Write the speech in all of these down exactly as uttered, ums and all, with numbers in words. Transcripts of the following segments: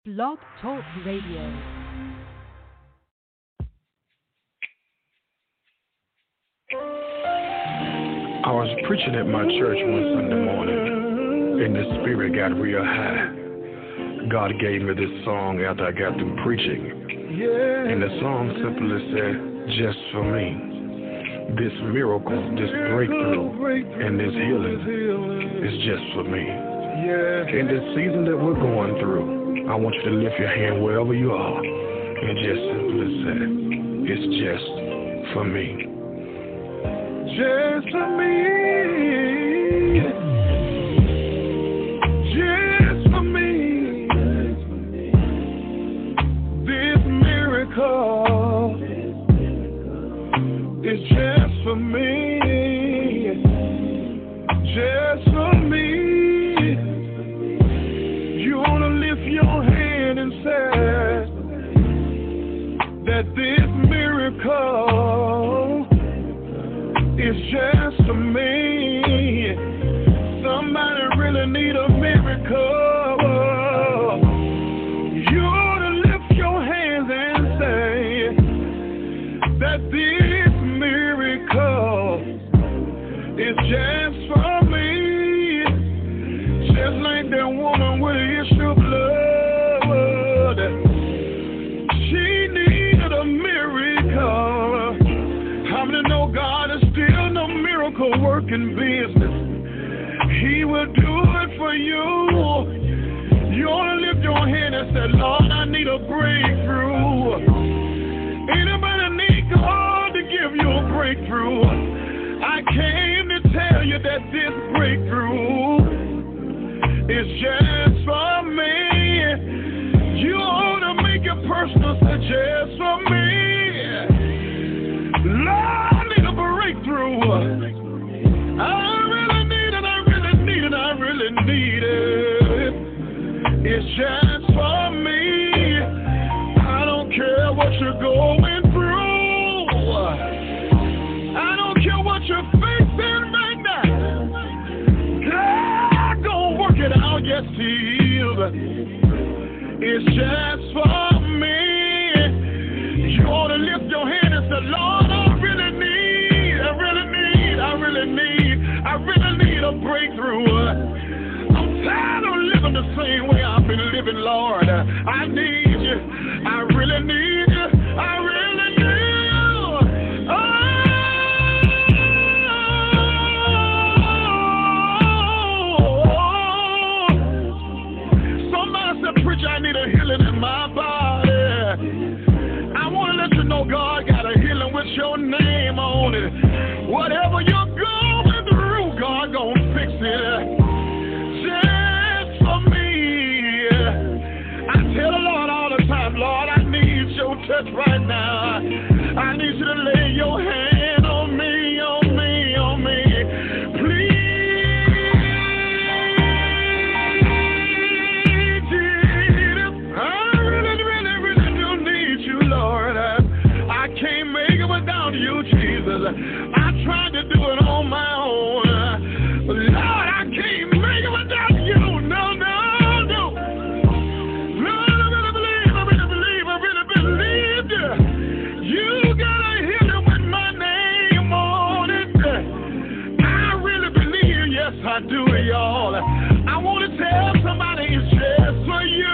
Blog Talk Radio. I was preaching at my church one Sunday morning, and the spirit got real high. God gave me this song after I got through preaching, and the song simply said, "Just for me, this miracle, this breakthrough, and this healing is just for me." In this season that we're going through, I want you to lift your hand wherever you are and just simply say, "It's just for me." Just for me, just for me, this miracle is just for me, just for me. You want to lift your hand and say that this miracle is just for me. Somebody really need a miracle. You ought to lift your hands and say that this miracle is just for me. Just like that woman with the issue of blood, she needed a miracle. How many know God is still no miracle working business? He will do it for you. You ought to lift your hand and say, "Lord, I need a breakthrough." Anybody need God to give you a breakthrough? I came to tell you that this breakthrough is just for me. You ought to make it personal, say, "Just for me." Lord, I need a breakthrough. I really need it, I really need it, I really need it. It's just for me. I don't care what you're going through. I don't care what you're facing right now. God gonna work it out, yes, He will. It's just for me. You ought to lift your hand and say, "Lord, I really need, I really need, I really need, I really need a breakthrough. I'm tired of living the same way I've been living, Lord. I need you. I really need you. I really need you." Oh, somebody said, "Preacher, I need a healing in my body." I want to let you know God got a healing with your name on it. Whatever you're going through, God gonna fix it. Just for me. I tell the Lord all the time, "Lord, I need your touch right now. I need you to lay your hand on me, on me, on me. Please, Jesus, I really, really, really do need you, Lord. I can't make it without you, Jesus. I tried to do it on my own. But Lord, I can't make it without you. No, no, no. Lord, I really believe, I really believe, I really believe you. You got a healing with my name on it. I really believe, yes, I do, y'all. I want to tell somebody it's just for you.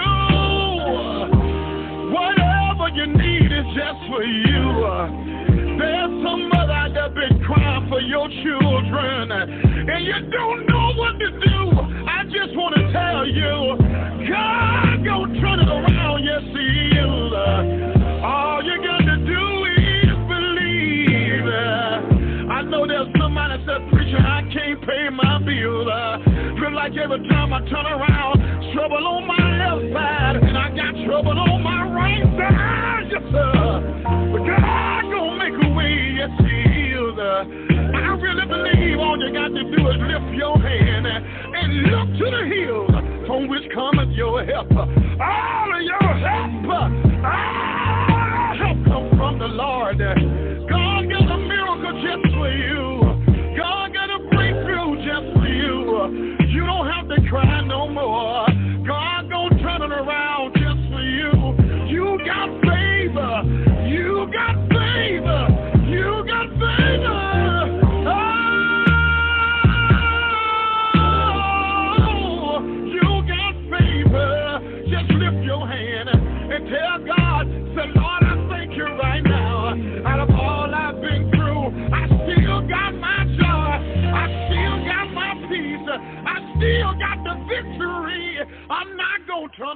Whatever you need is just for you. There's some mother out there been crying for your children, and you don't know what to do. I just want to tell you, God gonna turn it around, yes, He is. All you got to do is believe. I know there's somebody that said, "Preacher, I can't pay my bills. Feel like every time I turn around, trouble on my left side, and I got trouble on my right side." Yes, sir. But God gonna make a way, yes, He is. I really believe all you got to do is lift your hand and look to the hills from which cometh your help. All of your help, all help come from the Lord. God got a miracle just for you. God got a breakthrough just for you. You don't have to cry no more. God gonna turn it around just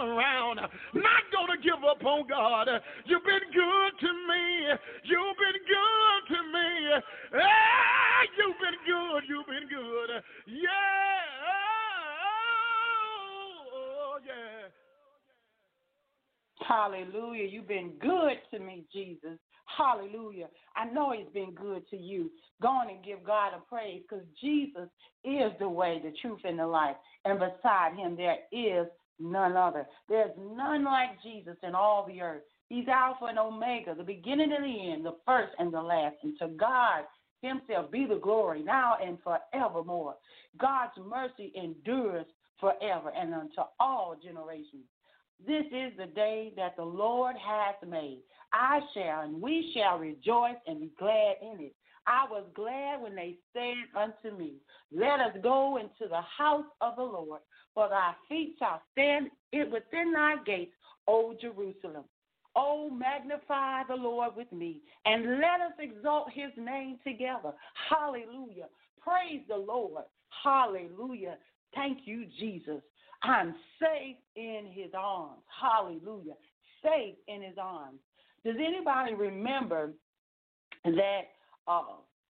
around. Not going to give up on God. You've been good to me. You've been good to me. Ah, you've been good. You've been good. Yeah. Oh, yeah. Hallelujah. You've been good to me, Jesus. Hallelujah. I know he's been good to you. Go on and give God a praise because Jesus is the way, the truth, and the life. And beside him, there is none other. There's none like Jesus in all the earth. He's Alpha and Omega, the beginning and the end, the first and the last. And to God himself be the glory now and forevermore. God's mercy endures forever and unto all generations. This is the day that the Lord has made. I shall and we shall rejoice and be glad in it. I was glad when they said unto me, let us go into the house of the Lord, for thy feet shall stand it within thy gates, O Jerusalem. Oh, magnify the Lord with me, and let us exalt his name together. Hallelujah. Praise the Lord. Hallelujah. Thank you, Jesus. I'm safe in his arms. Hallelujah. Safe in his arms. Does anybody remember that uh,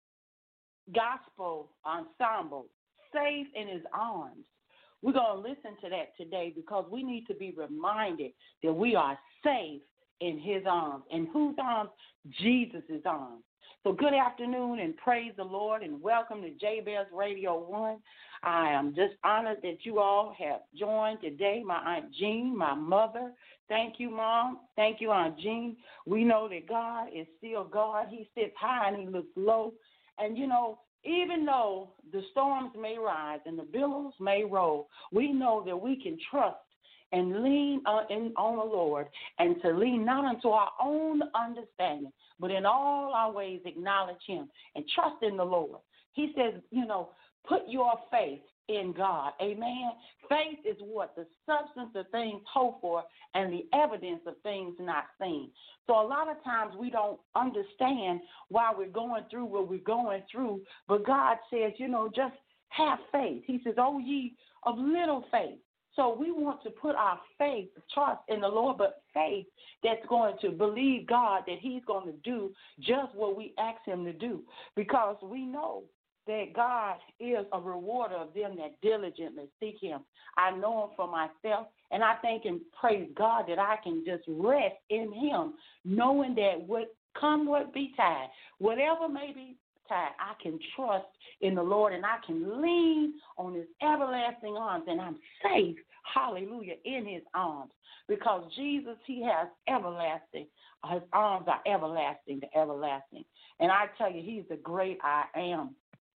gospel ensemble, Safe in his arms? We're going to listen to that today because we need to be reminded that we are safe in his arms. In whose arms? Jesus' arms. So good afternoon and praise the Lord and welcome to Jabez Radio one. I am just honored that you all have joined today. My Aunt Jean, my mother. Thank you, Mom. Thank you, Aunt Jean. We know that God is still God. He sits high and he looks low. And, you know, even though the storms may rise and the billows may roll, we know that we can trust and lean on, in, on the Lord, and to lean not unto our own understanding, but in all our ways acknowledge him and trust in the Lord. He says, you know, put your faith in God. Amen. Faith is what? The substance of things hoped for and the evidence of things not seen. So a lot of times we don't understand why we're going through what we're going through, but God says, you know, just have faith. He says, oh, ye of little faith. So we want to put our faith, trust in the Lord, but faith that's going to believe God that he's going to do just what we ask him to do, because we know that God is a rewarder of them that diligently seek him. I know him for myself, and I thank and praise God that I can just rest in him, knowing that what come what betide, whatever may be tide, I can trust in the Lord, and I can lean on his everlasting arms, and I'm safe, hallelujah, in his arms, because Jesus, he has everlasting. His arms are everlasting to everlasting. And I tell you, he's the great I am.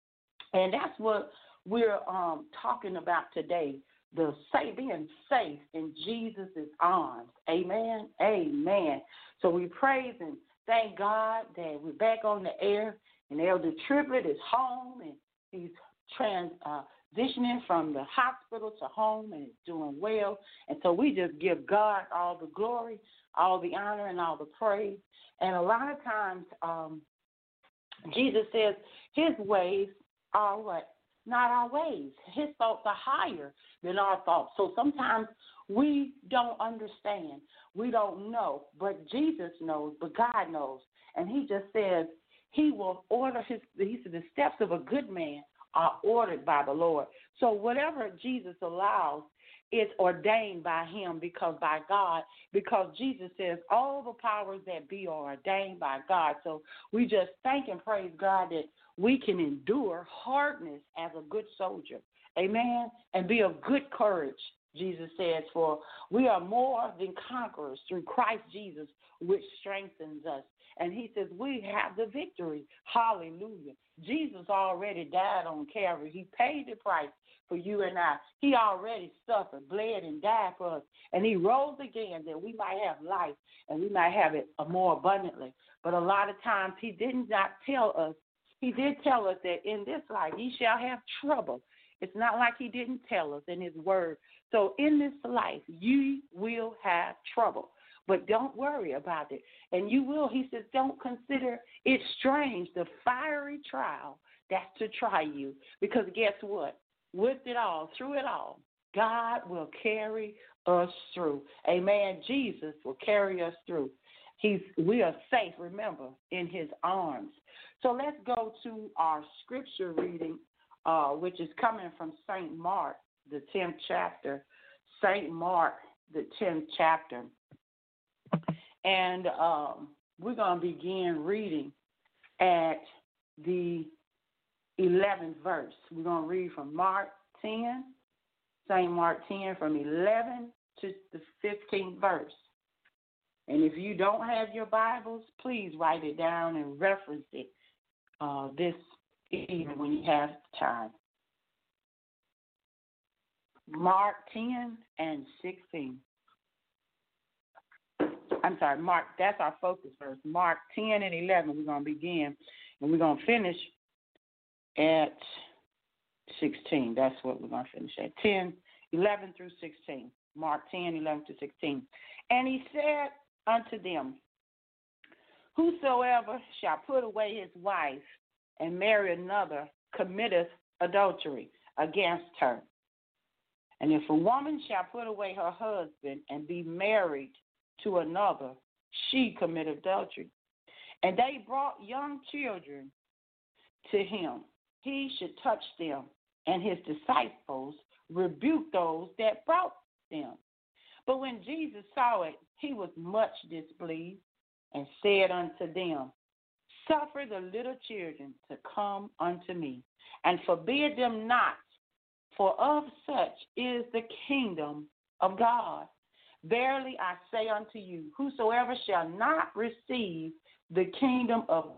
And that's what we're um, talking about today, the say, being safe in Jesus' arms. Amen. Amen. So we praise and thank God that we're back on the air, and Elder Triplett is home, and he's transitioning from the hospital to home and is doing well. And so we just give God all the glory, all the honor, and all the praise. And a lot of times um, Jesus says his ways are what? Not our ways. His thoughts are higher than our thoughts. So sometimes we don't understand. We don't know. But Jesus knows, but God knows. And he just says he will order his, he said the steps of a good man are ordered by the Lord. So whatever Jesus allows, it's ordained by him, because by God, because Jesus says all the powers that be are ordained by God. So we just thank and praise God that we can endure hardness as a good soldier. Amen. And be of good courage, Jesus says, for we are more than conquerors through Christ Jesus, which strengthens us. And he says we have the victory. Hallelujah. Jesus already died on Calvary. He paid the price for you and I. He already suffered, bled, and died for us. And he rose again that we might have life and we might have it more abundantly. But a lot of times he did not tell us. He did tell us that in this life ye shall have trouble. It's not like he didn't tell us in his word. So in this life you will have trouble. But don't worry about it. And you will, he says, don't consider it strange, the fiery trial that's to try you. Because guess what? With it all, through it all, God will carry us through. Amen. Jesus will carry us through. He's, we are safe, remember, in his arms. So let's go to our scripture reading, uh, which is coming from Saint Mark, the tenth chapter. Saint Mark, the tenth chapter. And um, we're going to begin reading at the eleventh verse. We're going to read from Mark ten, Saint Mark ten, from eleven to the fifteenth verse. And if you don't have your Bibles, please write it down and reference it uh, this evening when you have time. Mark ten and sixteen. I'm sorry, Mark, that's our focus verse. Mark ten and eleven, we're going to begin. And we're going to finish at sixteen. That's what we're going to finish at. ten, eleven through sixteen. Mark ten, eleven to sixteen. And he said unto them, whosoever shall put away his wife and marry another committeth adultery against her. And if a woman shall put away her husband and be married to another, she committeth adultery. And they brought young children to him. He should touch them, and his disciples rebuked those that brought them. But when Jesus saw it, he was much displeased and said unto them, suffer the little children to come unto me, and forbid them not, for of such is the kingdom of God. Verily I say unto you, whosoever shall not receive the kingdom of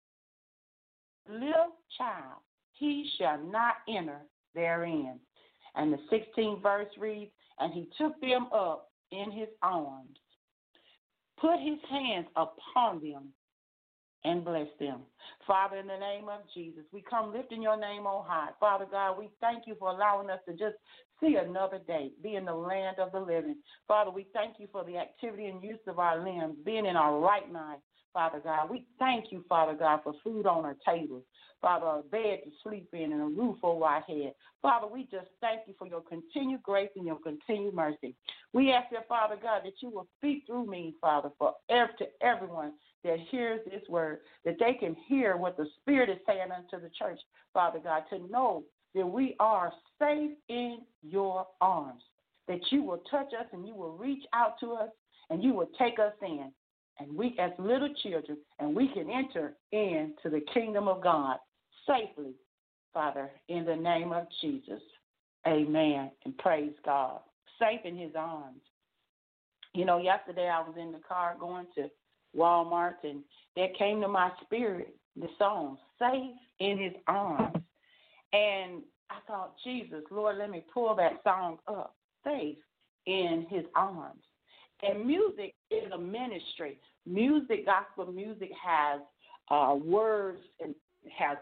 little child, he shall not enter therein. And the sixteenth verse reads, and he took them up in his arms, put his hands upon them, and bless them. Father, in the name of Jesus, we come lifting your name on high. Father God, we thank you for allowing us to just see another day, be in the land of the living. Father, we thank you for the activity and use of our limbs, being in our right mind. Father God, we thank you, Father God, for food on our tables. Father, a bed to sleep in and a roof over our head. Father, we just thank you for your continued grace and your continued mercy. We ask you, Father God, that you will speak through me, Father, for every, to everyone that hears this word, that they can hear what the Spirit is saying unto the church, Father God, to know that we are safe in your arms, that you will touch us and you will reach out to us and you will take us in. And we as little children, and we can enter into the kingdom of God safely, Father, in the name of Jesus. Amen. And praise God. Safe in his arms. You know, yesterday I was in the car going to Walmart, and that came to my spirit, the song, Safe in His Arms. And I thought, Jesus, Lord, let me pull that song up, Safe in His Arms. And music is a ministry. Music, gospel music has uh, words and has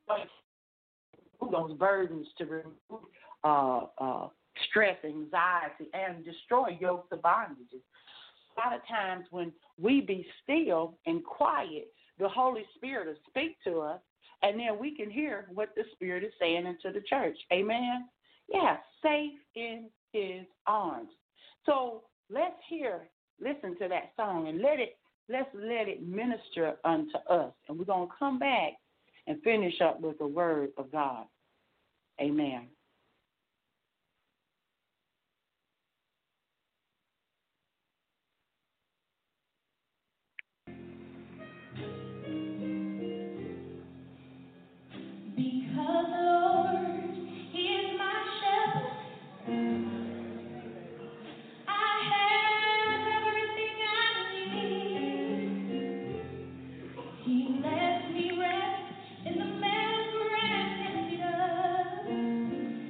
those burdens to remove uh, uh, stress, anxiety, and destroy yokes of bondages. A lot of times when we be still and quiet, the Holy Spirit will speak to us, and then we can hear what the Spirit is saying into the church. Amen? Yeah, safe in his arms. So let's hear, listen to that song, and let it, let's let it minister unto us. And we're going to come back and finish up with the word of God. Amen. He lets me rest in the memory.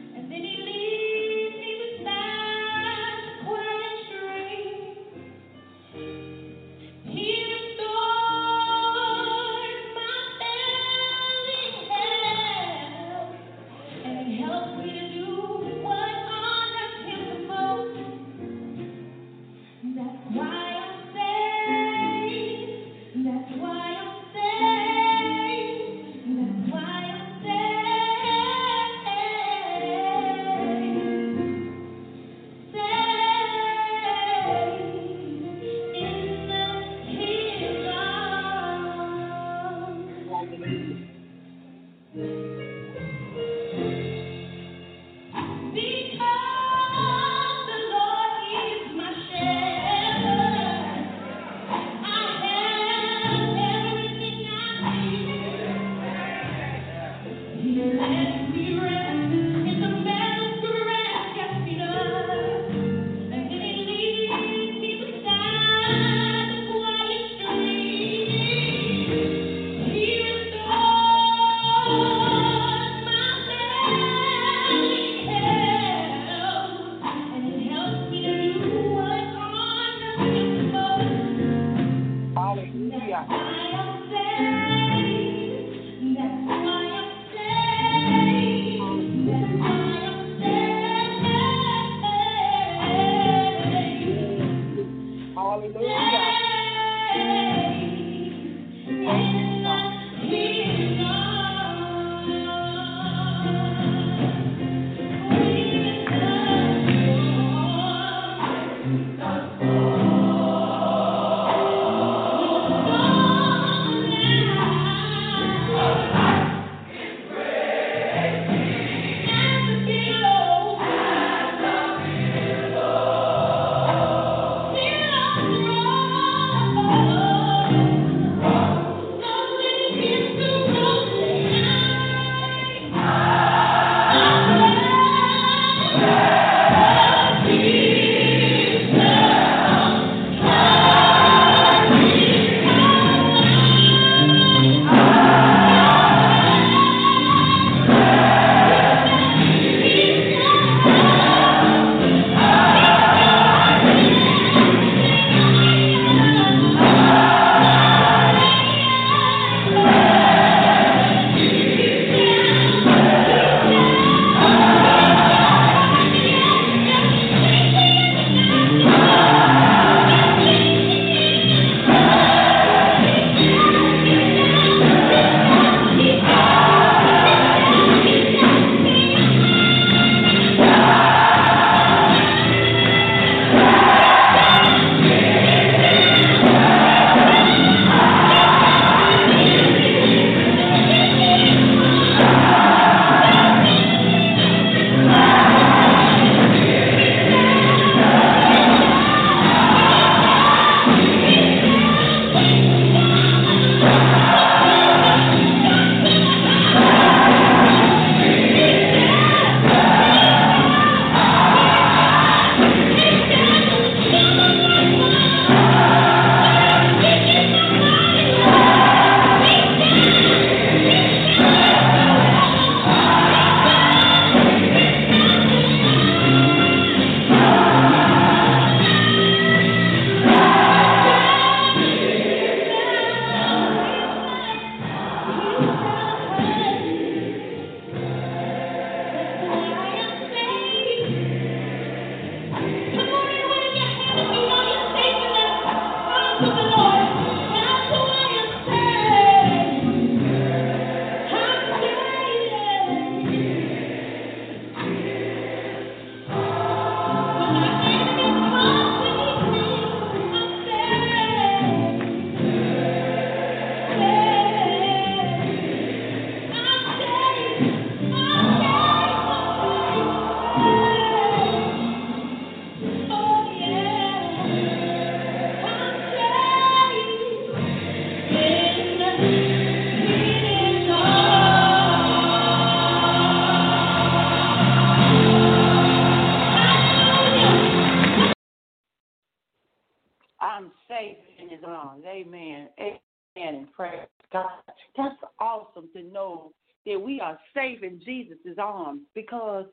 I'm safe in his arms. Amen. Amen. And praise God. That's awesome to know that we are safe in Jesus' arms, because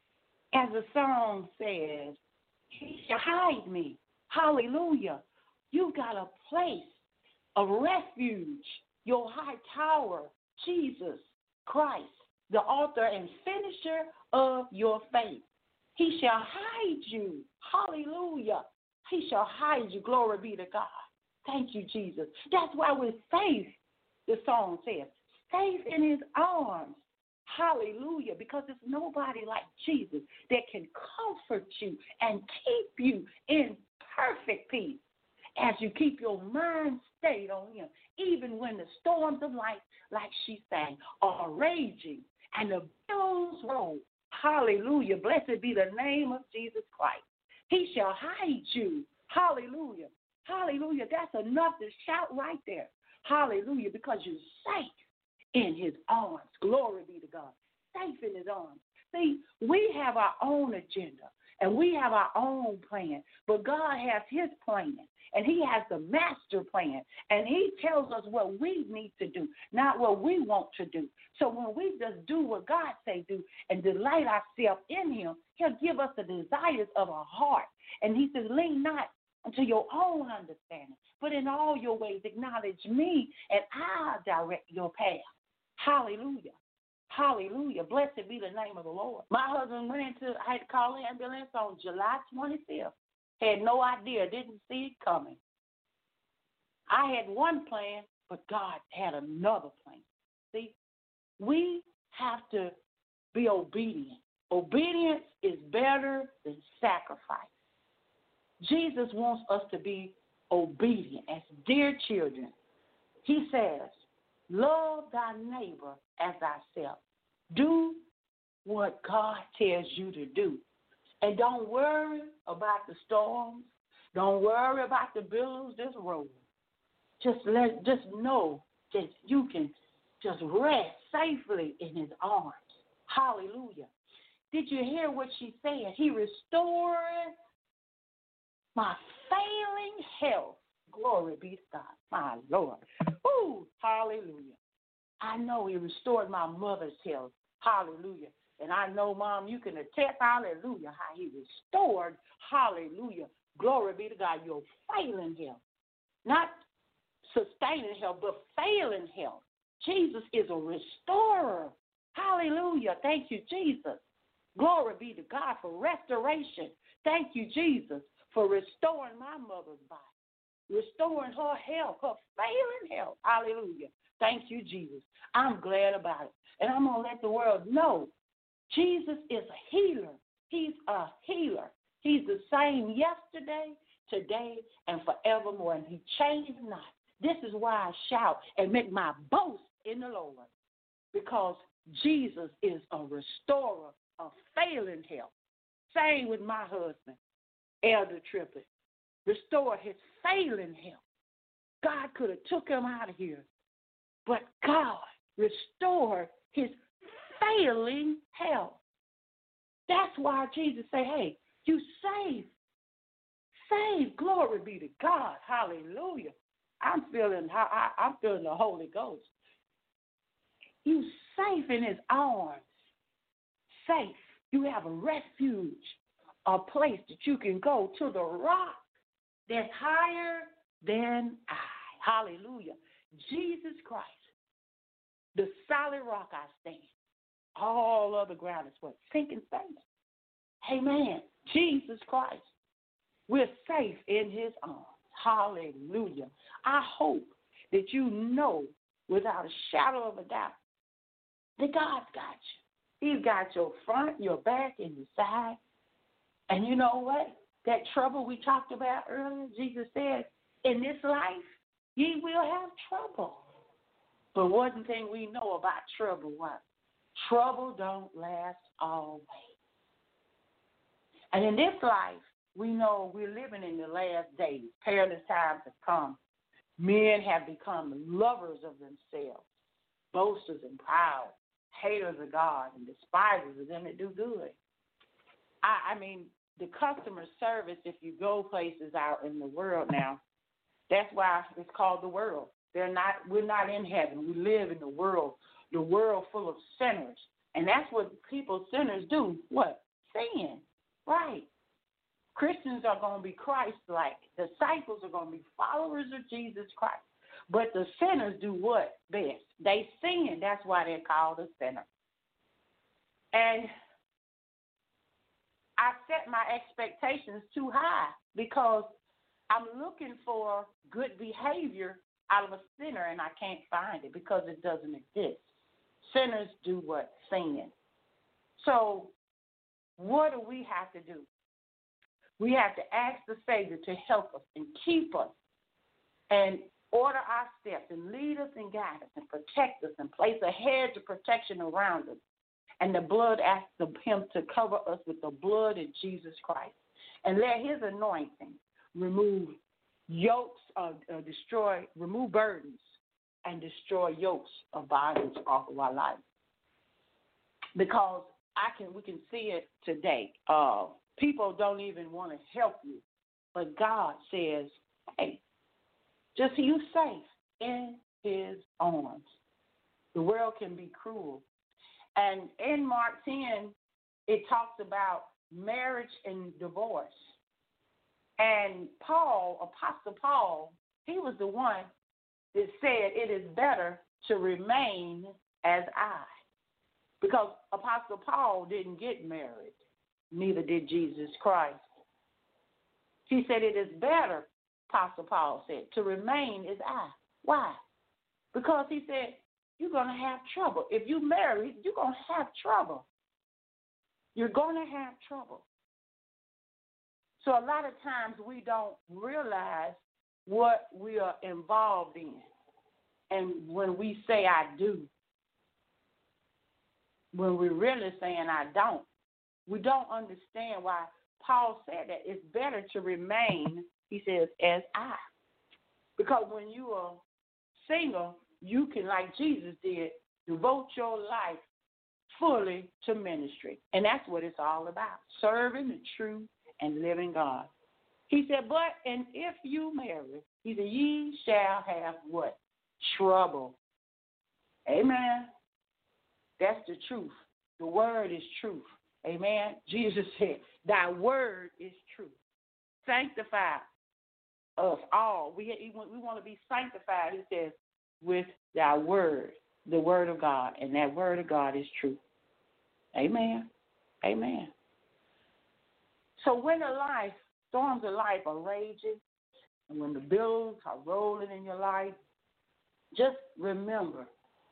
as the song says, he shall hide me. Hallelujah. You got a place, a refuge, your high tower, Jesus Christ, the author and finisher of your faith. He shall hide you. Hallelujah. He shall hide you. Glory be to God. Thank you, Jesus. That's why we're safe, the song says. Safe in his arms. Hallelujah. Because there's nobody like Jesus that can comfort you and keep you in perfect peace as you keep your mind stayed on him, even when the storms of life, like she sang, are raging and the billows roll. Hallelujah. Blessed be the name of Jesus Christ. He shall hide you. Hallelujah. Hallelujah. That's enough to shout right there. Hallelujah. Because you're safe in his arms. Glory be to God. Safe in his arms. See, we have our own agenda and we have our own plan, but God has his plan, and he has the master plan, and he tells us what we need to do, not what we want to do. So when we just do what God say do and delight ourselves in him, he'll give us the desires of our heart. And he says, lean not unto your own understanding, but in all your ways acknowledge me, and I'll direct your path. Hallelujah. Hallelujah. Blessed be the name of the Lord. My husband went into, I had to call the ambulance on July twenty-fifth. Had no idea, didn't see it coming. I had one plan, but God had another plan. See, we have to be obedient. Obedience is better than sacrifice. Jesus wants us to be obedient as dear children. He says, love thy neighbor as thyself. Do what God tells you to do. And don't worry about the storms. Don't worry about the billows this road. Just let, just know that you can just rest safely in his arms. Hallelujah. Did you hear what she said? He restored my failing health. Glory be to God, my Lord. Ooh, hallelujah. I know he restored my mother's health. Hallelujah. And I know, Mom, you can attest, hallelujah, how he restored, hallelujah. Glory be to God, your failing health. Not sustaining health, but failing health. Jesus is a restorer. Hallelujah. Thank you, Jesus. Glory be to God for restoration. Thank you, Jesus, for restoring my mother's body, restoring her health, her failing health. Hallelujah. Thank you, Jesus. I'm glad about it. And I'm going to let the world know Jesus is a healer. He's a healer. He's the same yesterday, today, and forevermore, and he changed not. This is why I shout and make my boast in the Lord, because Jesus is a restorer of failing health. Same with my husband, Elder Trippett. Restore his failing health. God could have took him out of here, but God restored his failing health. That's why Jesus said, hey, you save. Save. Glory be to God. Hallelujah. I'm feeling how I, I'm feeling the Holy Ghost. You safe in his arms. Safe. You have a refuge, a place that you can go to the rock that's higher than I. Hallelujah. Jesus Christ, the solid rock I stand. All other ground is what? Sinking sand. Amen. Jesus Christ. We're safe in his arms. Hallelujah. I hope that you know without a shadow of a doubt that God's got you. He's got your front, your back, and your side. And you know what? That trouble we talked about earlier, Jesus said, in this life, ye will have trouble. But one thing we know about trouble, what? Trouble don't last always. And in this life, we know we're living in the last days. Perilous times have come. Men have become lovers of themselves, boasters and proud, haters of God, and despisers of them that do good. I, I mean, the customer service, if you go places out in the world now, that's why it's called the world. They're not. We're not in heaven. We live in the world, the world full of sinners. And that's what people, sinners, do. What? Sin. Right. Christians are going to be Christ-like. Disciples are going to be followers of Jesus Christ. But the sinners do what best? They sin. That's why they're called a sinner. And I set my expectations too high because I'm looking for good behavior out of a sinner, and I can't find it because it doesn't exist. Sinners do what? Sin. So what do we have to do? We have to ask the Savior to help us and keep us and order our steps and lead us and guide us and protect us and place a hedge of protection around us. And the blood asks him to cover us with the blood of Jesus Christ. And let his anointing remove yokes, uh, uh, destroy, remove burdens and destroy yokes of bondage off of our life. Because I can, we can see it today. Uh, people don't even want to help you. But God says, hey, just you safe in his arms. The world can be cruel. And in Mark ten, it talks about marriage and divorce. And Paul, Apostle Paul, he was the one that said it is better to remain as I. Because Apostle Paul didn't get married. Neither did Jesus Christ. He said it is better, Apostle Paul said, to remain as I. Why? Because he said, you're going to have trouble. If you marry, you're going to have trouble. You're going to have trouble. So a lot of times we don't realize what we are involved in. And when we say I do, when we're really saying I don't, we don't understand why Paul said that it's better to remain, he says, as I. Because when you are single, you can, like Jesus did, devote your life fully to ministry. And that's what it's all about, serving the true and living God. He said, but, and if you marry, he said, ye shall have what? Trouble. Amen. That's the truth. The word is truth. Amen. Jesus said, thy word is truth. Sanctify us all. We, we want to be sanctified, he says, with thy word, the word of God. And that word of God is truth. Amen. Amen. So when the life, storms of life are raging, and when the billows are rolling in your life, just remember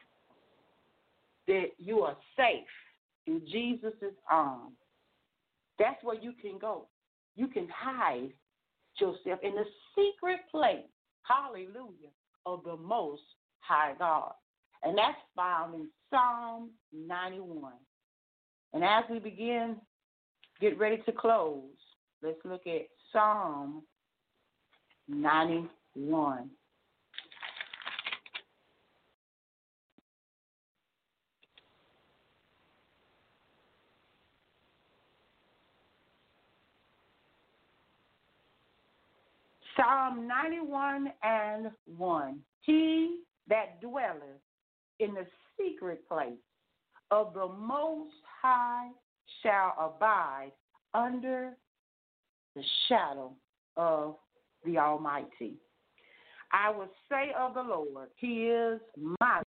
that you are safe in Jesus' arms. That's where you can go. You can hide yourself in the secret place, hallelujah, of the Most High God. And that's found in Psalm ninety-one. And as we begin, get ready to close, let's look at Psalm ninety-one. Psalm ninety-one and one. He that dwelleth in the secret place of the Most High shall abide under the shadow of the Almighty. I will say of the Lord, he is my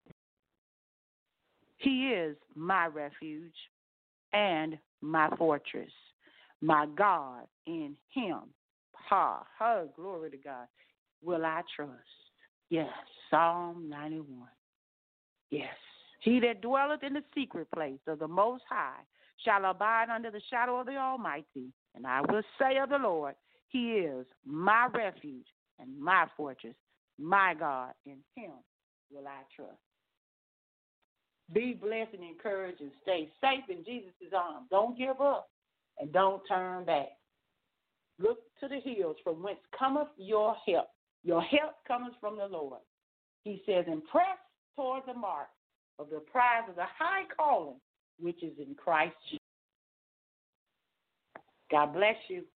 he is my refuge and my fortress, my God, in him. Ha, ha, glory to God, will I trust. Yes, Psalm ninety-one. Yes, he that dwelleth in the secret place of the Most High shall abide under the shadow of the Almighty. And I will say of the Lord, he is my refuge and my fortress, my God, in him will I trust. Be blessed and encouraged and stay safe in Jesus' arms. Don't give up and don't turn back. Look to the hills from whence cometh your help. Your help cometh from the Lord. He says, and press toward the mark of the prize of the high calling, which is in Christ Jesus. God bless you.